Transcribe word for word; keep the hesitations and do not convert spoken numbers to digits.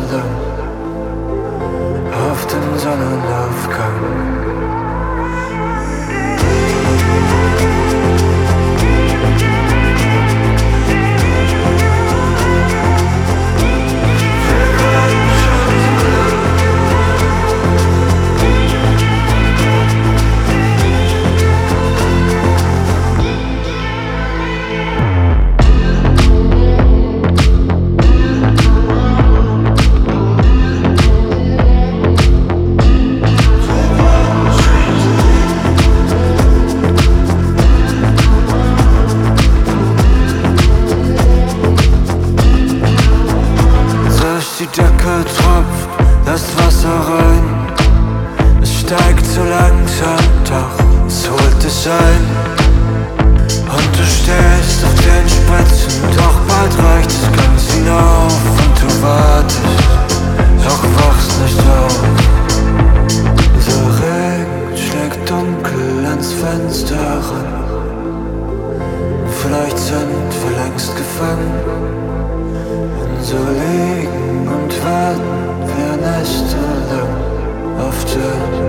lang auf den Sonnenaufgang. Die Decke tropft das Wasser rein. Es steigt so langsam, doch es holt dich ein. Und du stehst auf den Spritzen, doch bald reicht es ganz hinauf. Und du wartest, doch wachst nicht auf. Der Regen schlägt dunkel ans Fenster ran. Vielleicht sind wir längst gefangen. Und so liegen und warten wir nächtelang auf den